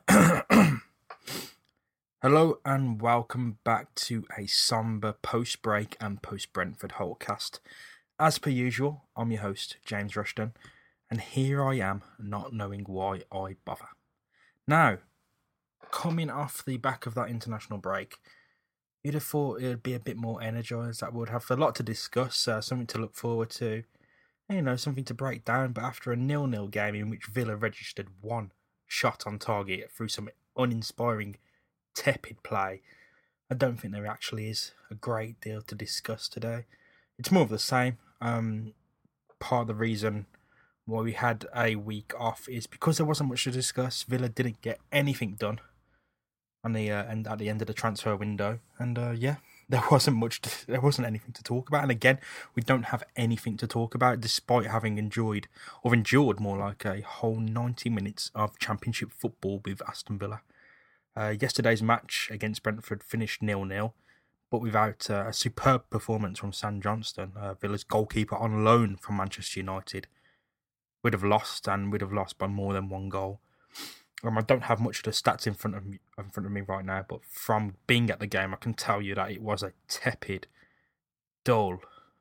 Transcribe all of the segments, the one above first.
Hello and welcome back to a somber post-break and post-Brentford Holtcast. As per usual, I'm your host, James Rushton, and here I am not knowing why I bother. Now, coming off the back of that international break, you'd have thought it'd be a bit more energised, that would have a lot to discuss, something to look forward to, something to break down, but after a 0-0 game in which Villa registered one shot on target through some uninspiring tepid play, I don't think there actually is a great deal to discuss today. It's more of the same. Part of the reason why we had a week off is because there wasn't much to discuss. Villa didn't get anything done on the at the end of the transfer window, and there wasn't anything to talk about. And again, we don't have anything to talk about, despite having endured more like a whole 90 minutes of Championship football with Aston Villa. Yesterday's match against Brentford finished 0-0, but without a superb performance from Sam Johnston, Villa's goalkeeper on loan from Manchester United. We'd have lost by more than one goal. I don't have much of the stats in front of me right now, but from being at the game, I can tell you that it was a tepid, dull.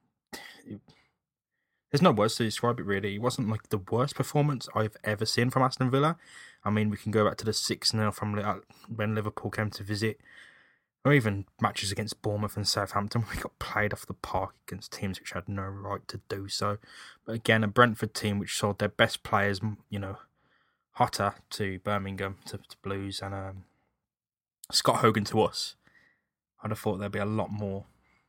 There's no words to describe it, really. It wasn't like the worst performance I've ever seen from Aston Villa. I mean, we can go back to the 6-0 from when Liverpool came to visit, or even matches against Bournemouth and Southampton. We got played off the park against teams which had no right to do so. But again, a Brentford team which sold their best players, Hotter to Birmingham, to Blues, and Scott Hogan to us. I'd have thought there'd be a lot more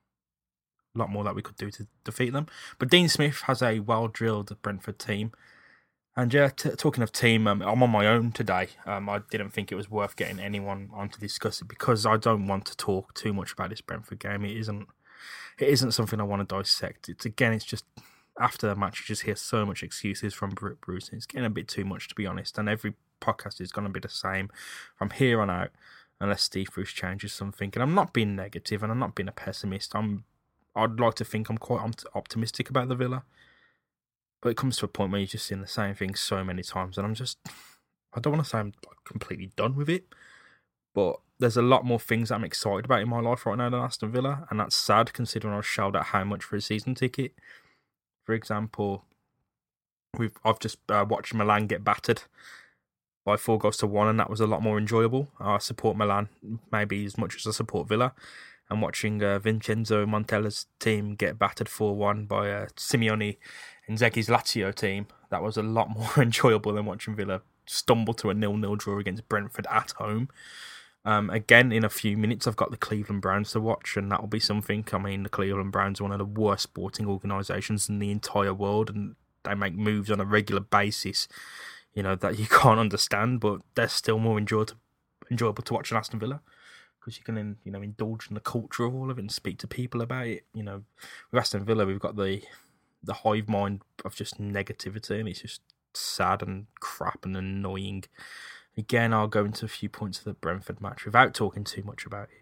that we could do to defeat them. But Dean Smith has a well-drilled Brentford team. And yeah, talking of team, I'm on my own today. I didn't think it was worth getting anyone on to discuss it because I don't want to talk too much about this Brentford game. It isn't something I want to dissect. It's just after the match, you just hear so much excuses from Bruce. It's getting a bit too much, to be honest. And every podcast is going to be the same from here on out, unless Steve Bruce changes something. And I'm not being negative, and I'm not being a pessimist. I'd like to think I'm quite optimistic about the Villa. But it comes to a point where you're just seeing the same thing so many times, and I don't want to say I'm completely done with it, but there's a lot more things that I'm excited about in my life right now than Aston Villa, and that's sad considering I was shelled out how much for a season ticket. For example, I've just watched Milan get battered by 4-1, and that was a lot more enjoyable. I support Milan maybe as much as I support Villa, and watching Vincenzo Montella's team get battered 4-1 by Simeone Inzaghi's Lazio team, that was a lot more enjoyable than watching Villa stumble to a 0-0 draw against Brentford at home. Again, in a few minutes, I've got the Cleveland Browns to watch, and that'll be something. I mean, the Cleveland Browns are one of the worst sporting organisations in the entire world, and they make moves on a regular basis, that you can't understand, but they're still more enjoyable to watch than Aston Villa, because you can, indulge in the culture of all of it and speak to people about it. With Aston Villa, we've got the hive mind of just negativity, and it's just sad and crap and annoying. Again, I'll go into a few points of the Brentford match without talking too much about it.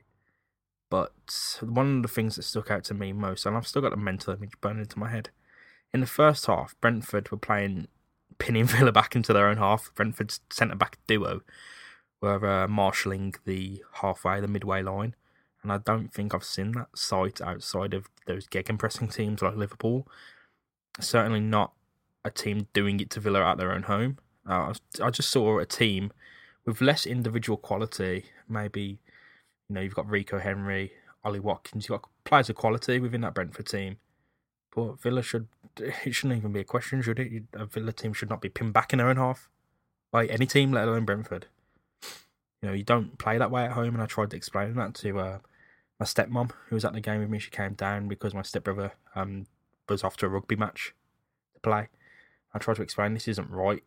But one of the things that stuck out to me most, and I've still got a mental image burned into my head, in the first half, Brentford were pinning Villa back into their own half. Brentford's centre-back duo were marshalling the midway line. And I don't think I've seen that sight outside of those gegenpressing teams like Liverpool. Certainly not a team doing it to Villa at their own home. I just saw a team with less individual quality. Maybe, you've got Rico Henry, Ollie Watkins. You've got players of quality within that Brentford team. But Villa it shouldn't even be a question, should it? A Villa team should not be pinned back in their own half by any team, let alone Brentford. You don't play that way at home, and I tried to explain that to my stepmom, who was at the game with me. She came down because my stepbrother was off to a rugby match to play. I tried to explain this isn't right.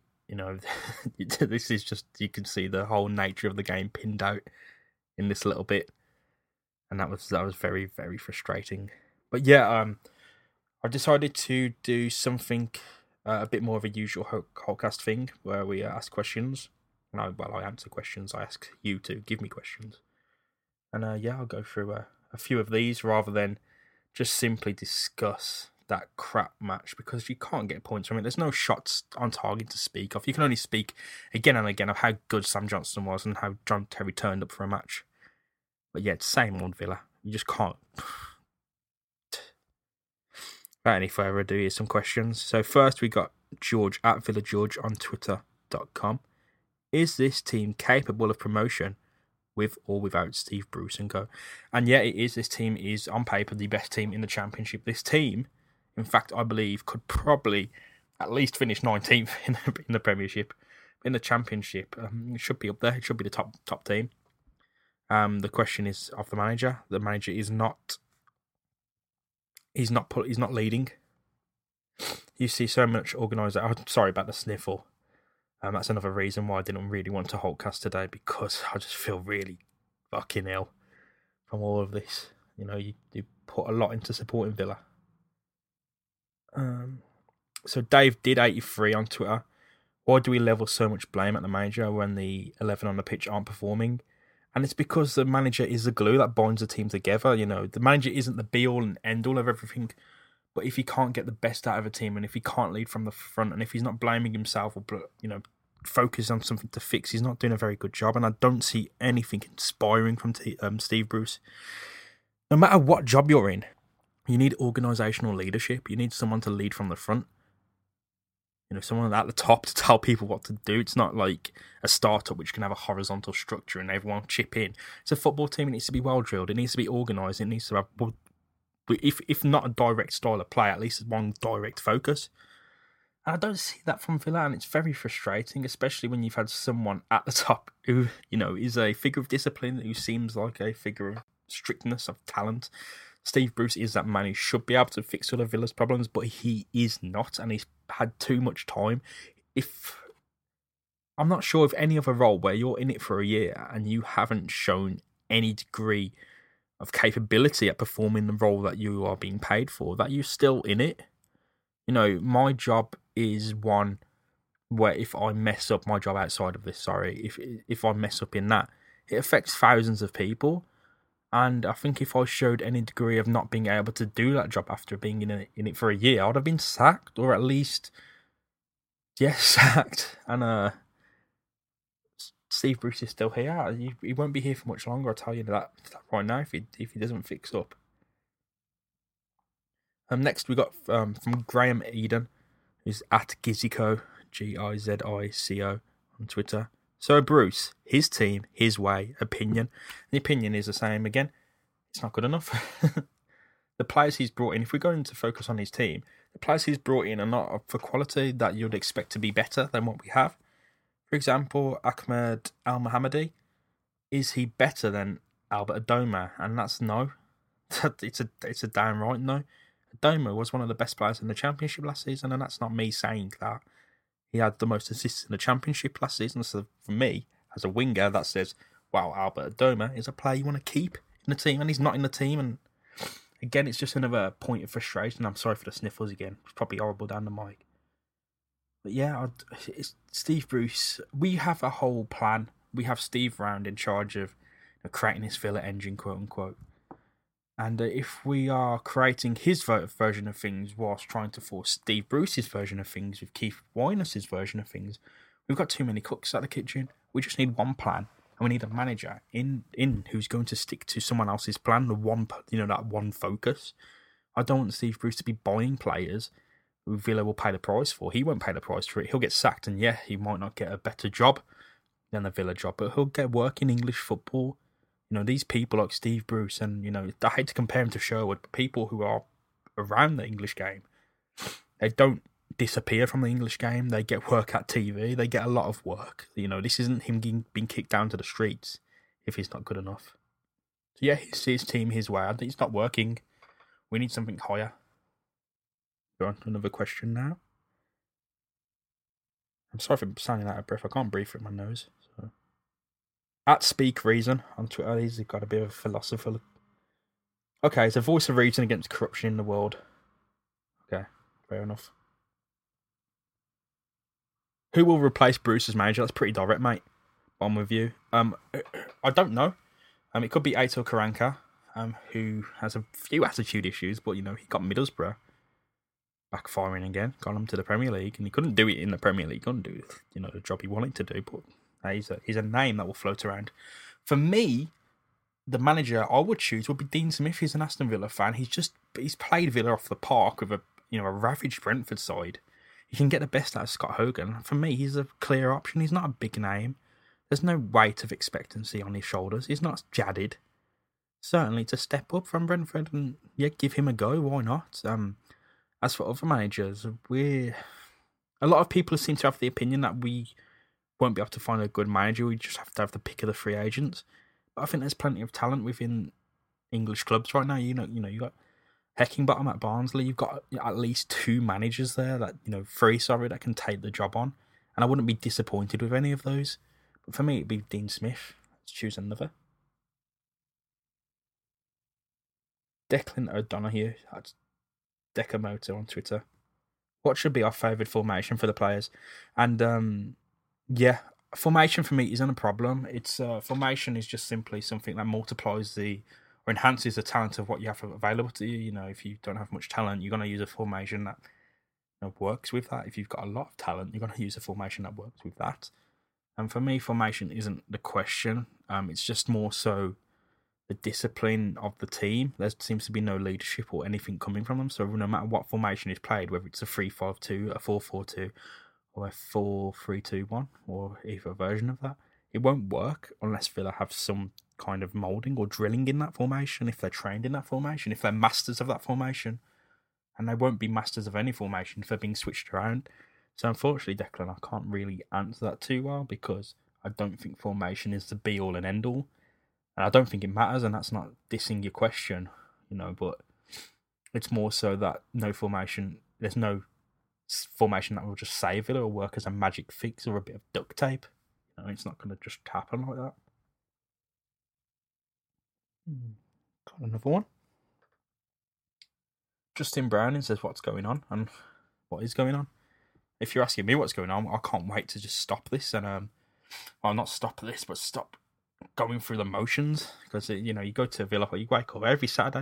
This is just, you can see the whole nature of the game pinned out in this little bit, and that was very, very frustrating. But yeah, I decided to do something a bit more of a usual Holtcast thing, where we ask questions. I answer questions. I ask you to give me questions. And I'll go through a few of these rather than just simply discuss that crap match because you can't get points from it. There's no shots on target to speak of. You can only speak again and again of how good Sam Johnstone was and how John Terry turned up for a match. But yeah, it's same old Villa. You just can't. Without any further ado, here's some questions. So first we got George at VillaGeorge on Twitter.com. Is this team capable of promotion with or without Steve Bruce and co? And yeah, it is. This team is on paper the best team in the Championship. This team, in fact, I believe could probably at least finish 19th in the Premiership. In the Championship, it should be up there. It should be the top team. The question is of the manager. The manager is not. He's not leading. You see so much organised. I'm sorry about the sniffle. That's another reason why I didn't really want to Hulkcast today, because I just feel really fucking ill from all of this. You know, you put a lot into supporting Villa. So Dave did 83 on Twitter. Why do we level so much blame at the manager when the 11 on the pitch aren't performing? And it's because the manager is the glue that binds the team together. You know, the manager isn't the be-all and end-all of everything. But if he can't get the best out of a team, and if he can't lead from the front, and if he's not blaming himself or, you know, focus on something to fix, he's not doing a very good job. And I don't see anything inspiring from Steve Bruce. No matter what job you're in, you need organisational leadership. You need someone to lead from the front. You know, someone at the top to tell people what to do. It's not like a startup which can have a horizontal structure and everyone chip in. It's a football team. It needs to be well drilled. It needs to be organised. It needs to have, if not a direct style of play, at least one direct focus. And I don't see that from Villa, and it's very frustrating, especially when you've had someone at the top who, you know, is a figure of discipline, who seems like a figure of strictness, of talent. Steve Bruce is that man who should be able to fix all of Villa's problems, but he is not, and he's had too much time. I'm not sure if any other role where you're in it for a year and you haven't shown any degree of capability at performing the role that you are being paid for, that you're still in it. You know, my job is one where if I mess up, my job outside of this, if I mess up in that, it affects thousands of people. And I think if I showed any degree of not being able to do that job after being in it for a year, I'd have been sacked, or at least, sacked. And Steve Bruce is still here. He won't be here for much longer, I'll tell you that right now, if he doesn't fix up. Next we got from Graham Eden, who's at Gizico, Gizico on Twitter. So Bruce, his team, his way, opinion. The opinion is the same again. It's not good enough. The players he's brought in, if we're going to focus on his team, the players he's brought in are not for quality that you'd expect to be better than what we have. For example, Ahmed Al Mohammadi, is he better than Albert Adoma? And that's no. It's a downright no. Adoma was one of the best players in the Championship last season, and that's not me saying that. He had the most assists in the Championship last season, so for me, as a winger, that says, wow, Albert Adoma is a player you want to keep in the team, and he's not in the team. And again, it's just another point of frustration. I'm sorry for the sniffles again. It's probably horrible down the mic. But yeah, it's Steve Bruce. We have a whole plan. We have Steve Round in charge of creating this Villa engine, quote unquote. And if we are creating his version of things whilst trying to force Steve Bruce's version of things with Keith Wynous's version of things, we've got too many cooks at the kitchen. We just need one plan, and we need a manager in who's going to stick to someone else's plan, that one focus. I don't want Steve Bruce to be buying players who Villa will pay the price for. He won't pay the price for it. He'll get sacked, and yeah, he might not get a better job than the Villa job, but he'll get work in English football. You know, these people like Steve Bruce, and, you know, I hate to compare him to Sherwood, but people who are around the English game, they don't disappear from the English game. They get work at TV. They get a lot of work. You know, this isn't him being kicked down to the streets if he's not good enough. So yeah, his team, his way. I think it's not working. We need something higher. Go on to another question now. I'm sorry for sounding out of breath. I can't breathe through my nose. So. At Speak Reason on Twitter, he's got a bit of a philosopher. Okay, it's a voice of reason against corruption in the world. Okay, fair enough. Who will replace Bruce as manager? That's pretty direct, mate. I'm with you. I don't know. It could be Aitor Karanka, who has a few attitude issues, but, you know, he got Middlesbrough. backfiring again. Got him to the Premier League, and he couldn't do it in the Premier League. He couldn't do the job he wanted to do. But he's a name that will float around. For me, the manager I would choose would be Dean Smith. He's an Aston Villa fan. He's played Villa off the park with a ravaged Brentford side. You can get the best out of Scott Hogan. For me, he's a clear option. He's not a big name. There's no weight of expectancy on his shoulders. He's not jaded. Certainly to step up from Brentford and give him a go. Why not? As for other managers, a lot of people seem to have the opinion that we won't be able to find a good manager. We just have to have the pick of the free agents. But I think there's plenty of talent within English clubs right now. You got Heckingbottom at Barnsley. You've got at least 2 managers there that can take the job on. And I wouldn't be disappointed with any of those. But for me, it'd be Dean Smith. Let's choose another. Declan O'Donoghue. That's Decamoto on Twitter. What should be our favourite formation for the players? And formation for me isn't a problem. It's formation is just simply something that multiplies or enhances the talent of what you have available to you. If you don't have much talent, you're going to use a formation that works with that. If you've got a lot of talent, you're going to use a formation that works with that. And for me, formation isn't the question. It's just more so the discipline of the team. There seems to be no leadership or anything coming from them. So no matter what formation is played, whether it's a 3-5-2, a 4-4-2, or a 4-3-2-1, or either version of that, it won't work unless Villa have some kind of moulding or drilling in that formation, if they're trained in that formation, if they're masters of that formation. And they won't be masters of any formation if they're being switched around. So unfortunately, Declan, I can't really answer that too well, because I don't think formation is the be-all and end-all. And I don't think it matters, and that's not dissing your question, but it's more so that there's no formation that will just save it or work as a magic fix or a bit of duct tape. It's not going to just happen like that. Got another one. Justin Browning says, what's going on? And what is going on? If you're asking me what's going on, I can't wait to just stop this and, not stop this, but stop going through the motions, because you go to Villa Park, you wake up every Saturday,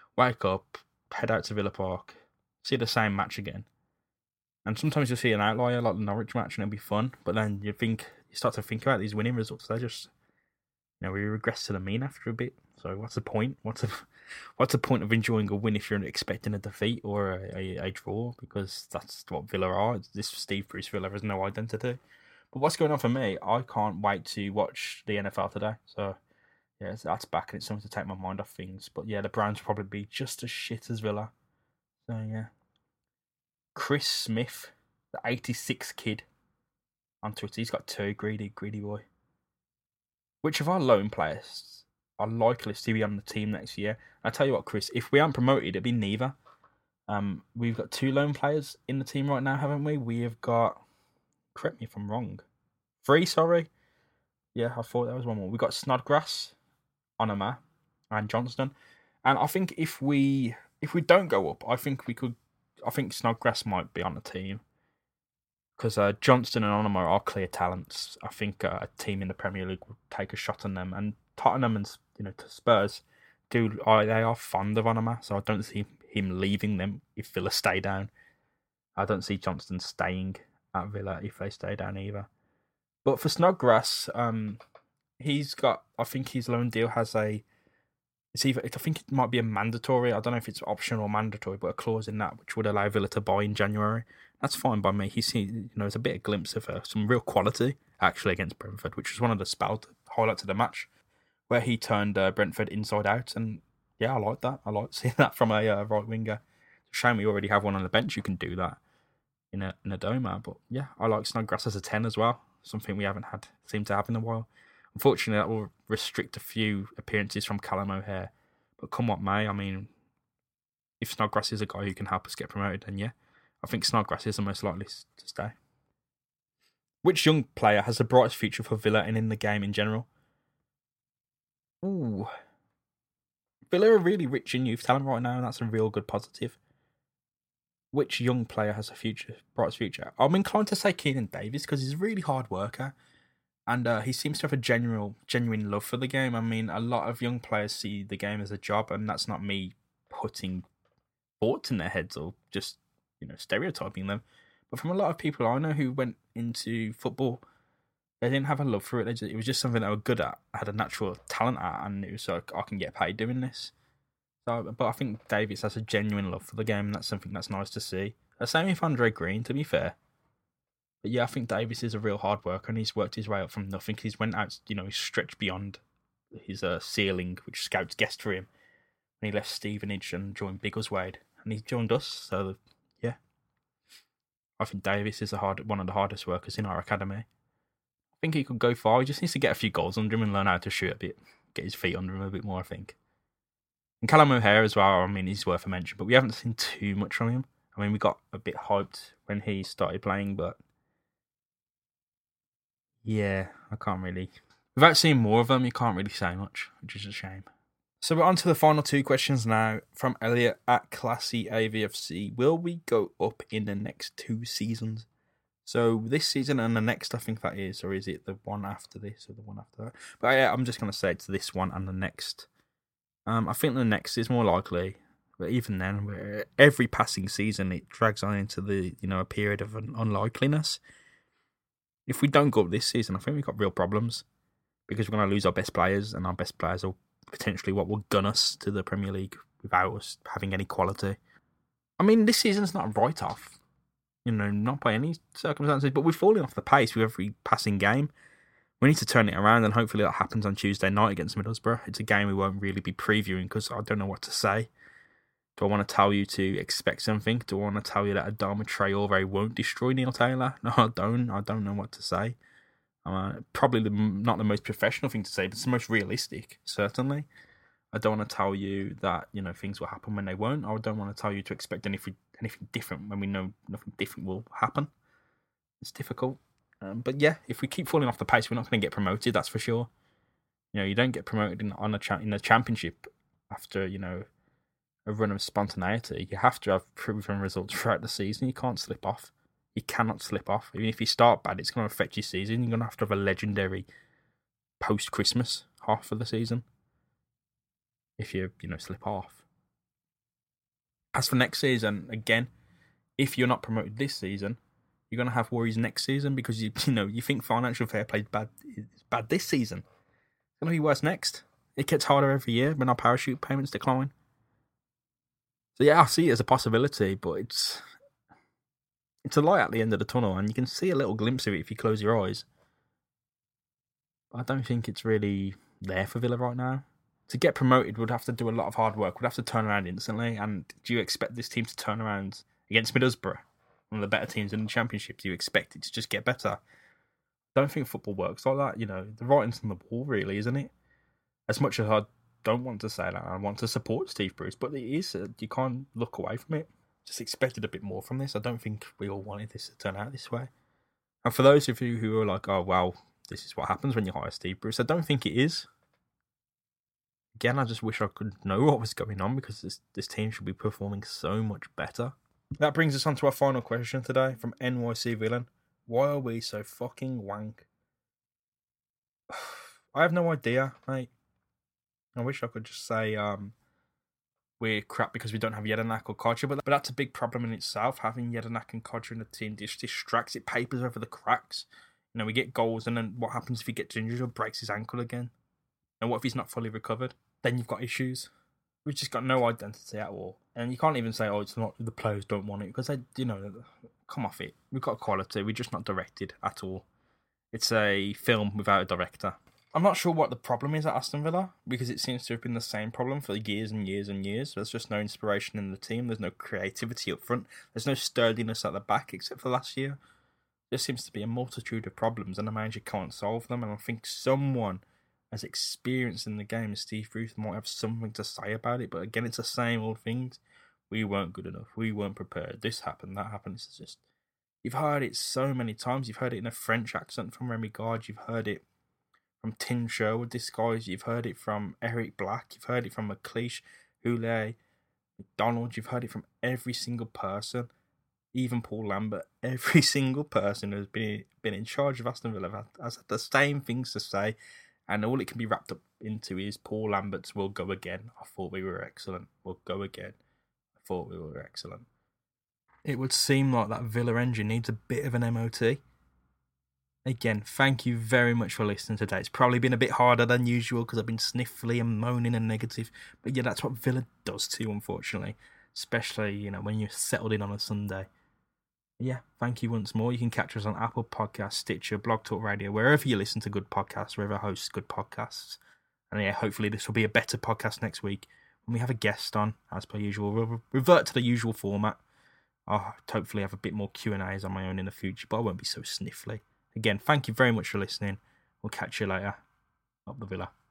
head out to Villa Park, see the same match again, and sometimes you'll see an outlier like the Norwich match and it'll be fun, but then you start to think about these winning results. They're just, we regress to the mean after a bit. So what's the point? What's the point of enjoying a win if you're expecting a defeat or a draw? Because that's what Villa are. This Steve Bruce Villa has no identity. But what's going on for me, I can't wait to watch the NFL today. So, that's back, and it's something to take my mind off things. But, the Browns will probably be just as shit as Villa. So, Chris Smith, the 86 kid on Twitter. He's got 2, greedy boy. Which of our loan players are likely to be on the team next year? I tell you what, Chris, if we aren't promoted, it'd be neither. We've got 2 loan players in the team right now, haven't we? We have got... Correct me if I'm wrong. 3, sorry. Yeah, I thought there was one more. We got Snodgrass, Onoma, and Johnston. And I think if we don't go up, I think Snodgrass might be on the team, because Johnston and Onoma are clear talents. I think a team in the Premier League will take a shot on them. And Tottenham and Spurs they are fond of Onoma, so I don't see him leaving them if Villa stay down. I don't see Johnston staying at Villa if they stay down either. But for Snodgrass, I think his loan deal has I think it might be a mandatory, I don't know if it's optional or mandatory, but a clause in that which would allow Villa to buy in January. That's fine by me. He's seen, there's a bit of glimpse of some real quality actually against Brentford, which was one of the highlights of the match, where he turned Brentford inside out. And I like that. I like seeing that from a right winger. It's a shame we already have one on the bench who can do that in a Doma. But I like Snodgrass as a 10 as well. Something we haven't seemed to have in a while. Unfortunately, that will restrict a few appearances from Callum O'Hare. But come what may, I mean, if Snodgrass is a guy who can help us get promoted, then I think Snodgrass is the most likely to stay. Which young player has the brightest future for Villa and in the game in general? Ooh. Villa are really rich in youth talent right now, and that's a real good positive. Which young player has a brightest future? I'm inclined to say Keenan Davis, because he's a really hard worker. And he seems to have a genuine love for the game. I mean, a lot of young players see the game as a job, and that's not me putting thoughts in their heads or just, stereotyping them. But from a lot of people I know who went into football, they didn't have a love for it. It was just something they were good at, had a natural talent at, and it was like, I can get paid doing this. So, but I think Davies has a genuine love for the game, and that's something that's nice to see. The same with Andre Green, to be fair. But yeah, I think Davies is a real hard worker, and he's worked his way up from nothing. He's went out, he's stretched beyond his ceiling, which scouts guessed for him. And he left Stevenage and joined Biggleswade, and he joined us. So yeah, I think Davies is one of the hardest workers in our academy. I think he could go far. He just needs to get a few goals under him and learn how to shoot a bit, get his feet under him a bit more, I think. And Callum O'Hare as well, I mean, he's worth a mention, but we haven't seen too much from him. I mean, we got a bit hyped when he started playing, but yeah, I can't really... Without seeing more of them, you can't really say much, which is a shame. So we're on to the final two questions now from Elliot at Classy AVFC. Will we go up in the next 2 seasons? So this season and the next, I think that is, or is it the one after this or the one after that? But yeah, I'm just going to say it's this one and the next. I think the next is more likely, but even then, every passing season it drags on into the a period of unlikeliness. If we don't go up this season, I think we've got real problems because we're going to lose our best players, and our best players are potentially what will gun us to the Premier League without us having any quality. I mean, this season's not a write-off, not by any circumstances, but we're falling off the pace with every passing game. We need to turn it around, and hopefully that happens on Tuesday night against Middlesbrough. It's a game we won't really be previewing because I don't know what to say. Do I want to tell you to expect something? Do I want to tell you that Adama Traore won't destroy Neil Taylor? No, I don't. I don't know what to say. Probably not the most professional thing to say, but it's the most realistic, certainly. I don't want to tell you that things will happen when they won't. I don't want to tell you to expect anything different when we know nothing different will happen. It's difficult. But yeah, if we keep falling off the pace, we're not going to get promoted, that's for sure. You don't get promoted in the Championship after, a run of spontaneity. You have to have proven results throughout the season. You can't slip off. You cannot slip off. Even if you start bad, it's going to affect your season. You're going to have a legendary post-Christmas half of the season if you slip off. As for next season, again, if you're not promoted this season, you're going to have worries next season because you think financial fair play is bad this season. It's going to be worse next. It gets harder every year when our parachute payments decline. So yeah, I see it as a possibility, but it's a light at the end of the tunnel, and you can see a little glimpse of it if you close your eyes. But I don't think it's really there for Villa right now. To get promoted, we'd have to do a lot of hard work. We'd have to turn around instantly. And do you expect this team to turn around against Middlesbrough, one of the better teams in the Championship? Do you expect it to just get better? I don't think football works like that. The writing's on the wall, really, isn't it? As much as I don't want to say that, I want to support Steve Bruce, but it is. You can't look away from it. Just expected a bit more from this. I don't think we all wanted this to turn out this way. And for those of you who are like, oh, well, this is what happens when you hire Steve Bruce, I don't think it is. Again, I just wish I could know what was going on because this team should be performing so much better. That brings us on to our final question today from NYC Villain. Why are we so fucking wank? I have no idea, mate. I wish I could just say we're crap because we don't have Jedinak or Kodja, but that's a big problem in itself. Having Jedinak and Kodja in the team just distracts, it papers over the cracks. We get goals, and then what happens if he gets injured or breaks his ankle again? And what if he's not fully recovered? Then you've got issues. We've just got no identity at all. And you can't even say, oh, it's not the players don't want it, because they, come off it. We've got quality, we're just not directed at all. It's a film without a director. I'm not sure what the problem is at Aston Villa, because it seems to have been the same problem for years and years and years. There's just no inspiration in the team. There's no creativity up front. There's no sturdiness at the back, except for last year. There seems to be a multitude of problems, and the manager can't solve them. And I think someone as experienced in the game as Steve Bruce might have something to say about it. But again, it's the same old things. We weren't good enough. We weren't prepared. This happened, that happened. It's just, you've heard it so many times. You've heard it in a French accent from Remy Gard. You've heard it from Tim Sherwood, this guys. You've heard it from Eric Black. You've heard it from McLeish, Houllier, McDonald. You've heard it from every single person, even Paul Lambert. Every single person who's been in charge of Aston Villa has had the same things to say, and all it can be wrapped up into is Paul Lambert's "We'll go again. I thought we were excellent. We'll go again. I thought we were excellent." It would seem like that Villa engine needs a bit of an MOT. Again, thank you very much for listening today. It's probably been a bit harder than usual because I've been sniffly and moaning and negative. But yeah, that's what Villa does to you, unfortunately. Especially, when you're settled in on a Sunday. Yeah, thank you once more. You can catch us on Apple Podcasts, Stitcher, Blog Talk Radio, wherever you listen to good podcasts, wherever hosts good podcasts. And yeah, hopefully this will be a better podcast next week when we have a guest on, as per usual. We'll revert to the usual format. I'll hopefully have a bit more Q&As on my own in the future, but I won't be so sniffly. Again, thank you very much for listening. We'll catch you later. Up the Villa.